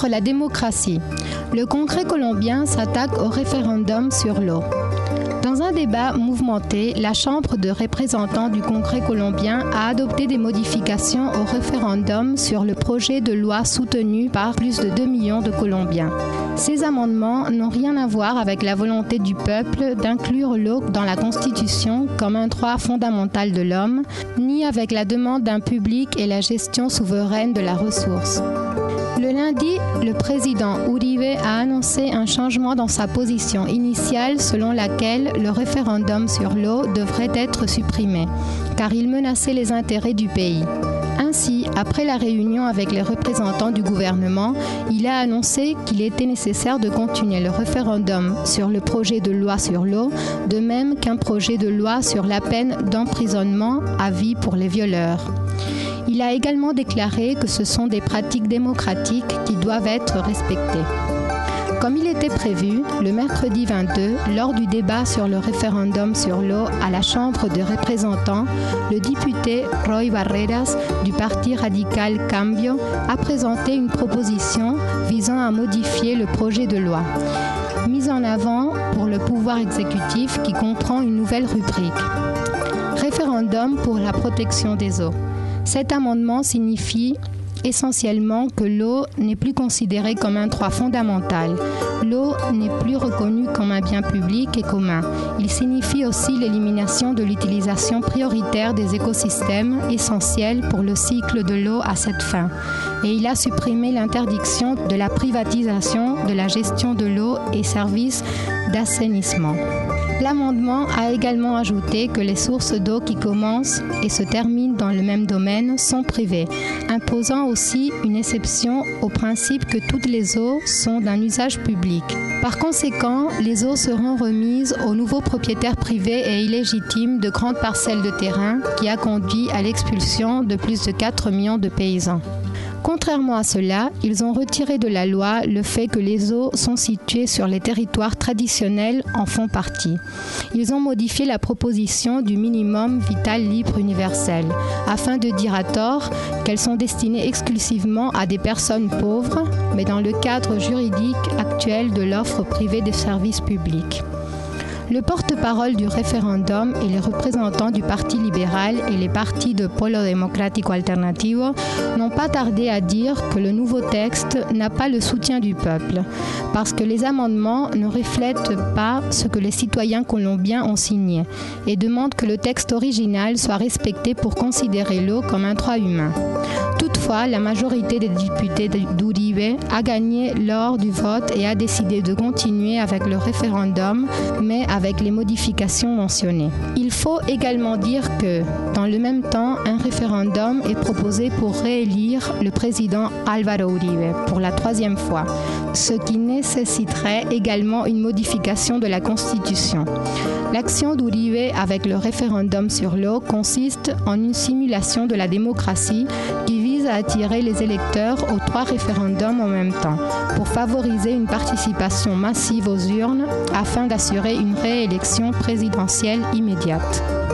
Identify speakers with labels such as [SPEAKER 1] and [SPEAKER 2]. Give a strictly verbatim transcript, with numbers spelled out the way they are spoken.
[SPEAKER 1] Contre la démocratie, le Congrès colombien s'attaque au référendum sur l'eau. Dans un débat mouvementé, la Chambre de représentants du Congrès colombien a adopté des modifications au référendum sur le projet de loi soutenu par plus de deux millions de Colombiens. Ces amendements n'ont rien à voir avec la volonté du peuple d'inclure l'eau dans la Constitution comme un droit fondamental de l'homme, ni avec la demande d'un public et la gestion souveraine de la ressource. Le lundi, le président Uribe a annoncé un changement dans sa position initiale selon laquelle le référendum sur l'eau devrait être supprimé, car il menaçait les intérêts du pays. Ainsi, après la réunion avec les représentants du gouvernement, il a annoncé qu'il était nécessaire de continuer le référendum sur le projet de loi sur l'eau, de même qu'un projet de loi sur la peine d'emprisonnement à vie pour les violeurs. Il a également déclaré que ce sont des pratiques démocratiques qui doivent être respectées. Comme il était prévu, le mercredi vingt-deux, lors du débat sur le référendum sur l'eau à la Chambre des représentants, le député Roy Barreras du parti radical Cambio a présenté une proposition visant à modifier le projet de loi, mise en avant pour le pouvoir exécutif qui comprend une nouvelle rubrique. Référendum pour la protection des eaux. Cet amendement signifie essentiellement que l'eau n'est plus considérée comme un droit fondamental. L'eau n'est plus reconnue comme un bien public et commun. Il signifie aussi l'élimination de l'utilisation prioritaire des écosystèmes essentiels pour le cycle de l'eau à cette fin. Et il a supprimé l'interdiction de la privatisation de la gestion de l'eau et services d'assainissement. L'amendement a également ajouté que les sources d'eau qui commencent et se terminent dans le même domaine sont privées, imposant aussi une exception au principe que toutes les eaux sont d'un usage public. Par conséquent, les eaux seront remises aux nouveaux propriétaires privés et illégitimes de grandes parcelles de terrain qui a conduit à l'expulsion de plus de quatre millions de paysans. Contrairement à cela, ils ont retiré de la loi le fait que les eaux sont situées sur les territoires traditionnels en font partie. Ils ont modifié la proposition du minimum vital libre universel, afin de dire à tort qu'elles sont destinées exclusivement à des personnes pauvres, mais dans le cadre juridique actuel de l'offre privée des services publics. Le porte-parole du référendum et les représentants du Parti libéral et les partis de Polo Democrático Alternativo n'ont pas tardé à dire que le nouveau texte n'a pas le soutien du peuple, parce que les amendements ne reflètent pas ce que les citoyens colombiens ont signé et demandent que le texte original soit respecté pour considérer l'eau comme un droit humain. Toutefois, la majorité des députés d'Uribe a gagné lors du vote et a décidé de continuer avec le référendum, mais avec les modifications mentionnées. Il faut également dire que, dans le même temps, un référendum est proposé pour réélire le président Álvaro Uribe pour la troisième fois, ce qui nécessiterait également une modification de la Constitution. L'action d'Uribe avec le référendum sur l'eau consiste en une simulation de la démocratie qui vise à attirer les électeurs aux trois référendums en même temps pour favoriser une participation massive aux urnes afin d'assurer une réélection présidentielle immédiate.